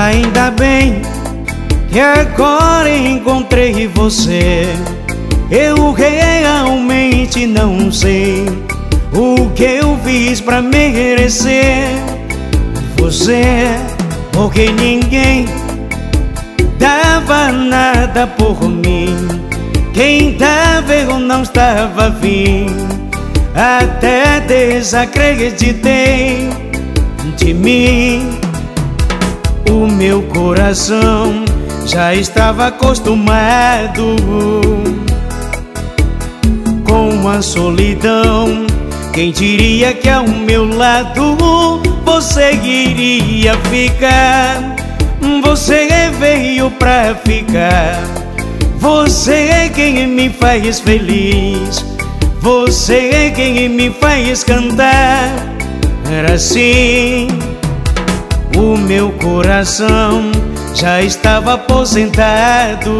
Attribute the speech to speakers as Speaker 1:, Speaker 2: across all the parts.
Speaker 1: Ainda bem que agora encontrei você. Eu realmente não sei o que eu fiz pra merecer você, porque ninguém dava nada por mim. Quem dava eu não estava afim. Até desacreditei de mim. O meu coração já estava acostumado com a solidão. Quem diria que ao meu lado você iria ficar? Você veio pra ficar. Você é quem me faz feliz. Você é quem me faz cantar. Era assim. O meu coração já estava aposentado,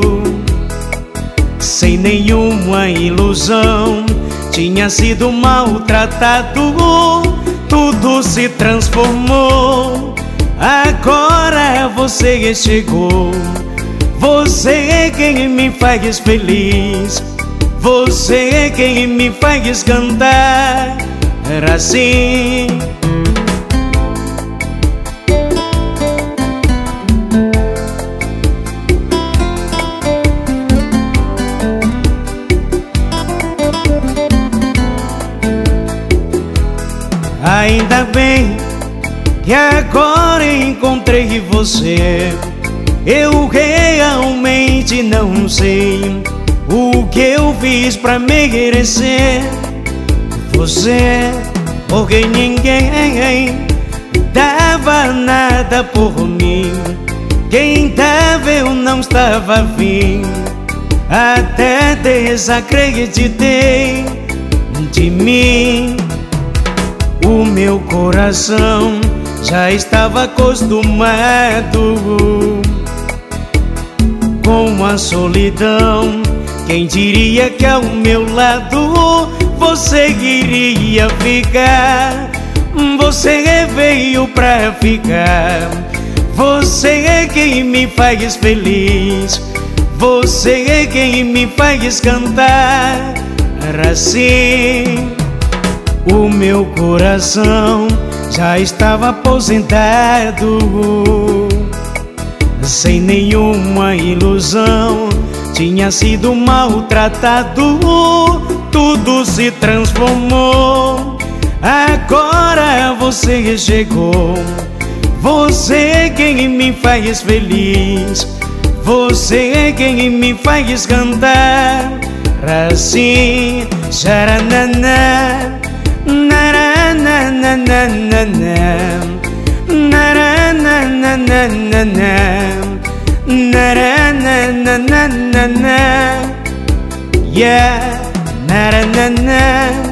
Speaker 1: sem nenhuma ilusão. Tinha sido maltratado, tudo se transformou. Agora você chegou. Você é quem me faz feliz. Você é quem me faz cantar. Era assim. Ainda bem que agora encontrei você. Eu realmente não sei o que eu fiz pra merecer você, porque ninguém dava nada por mim. Quem dava eu não estava afim. Até desacreditei de mim. O meu coração já estava acostumado com a solidão. Quem diria que ao meu lado você iria ficar? Você veio pra ficar. Você é quem me faz feliz. Você é quem me faz cantar. Era assim. O meu coração já estava aposentado, sem nenhuma ilusão. Tinha sido maltratado, tudo se transformou. Agora você chegou. Você é quem me faz feliz. Você é quem me faz cantar. Assim, xaranana, na-na-na-na-na-na, na-na-na-na-na-na, na-na-na-na-na-na, yeah, na-na-na-na,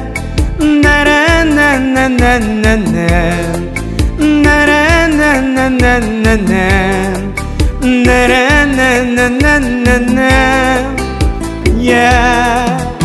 Speaker 1: na-na-na-na-na-na, na-na-na-na-na-na, na-na-na-na-na-na, yeah.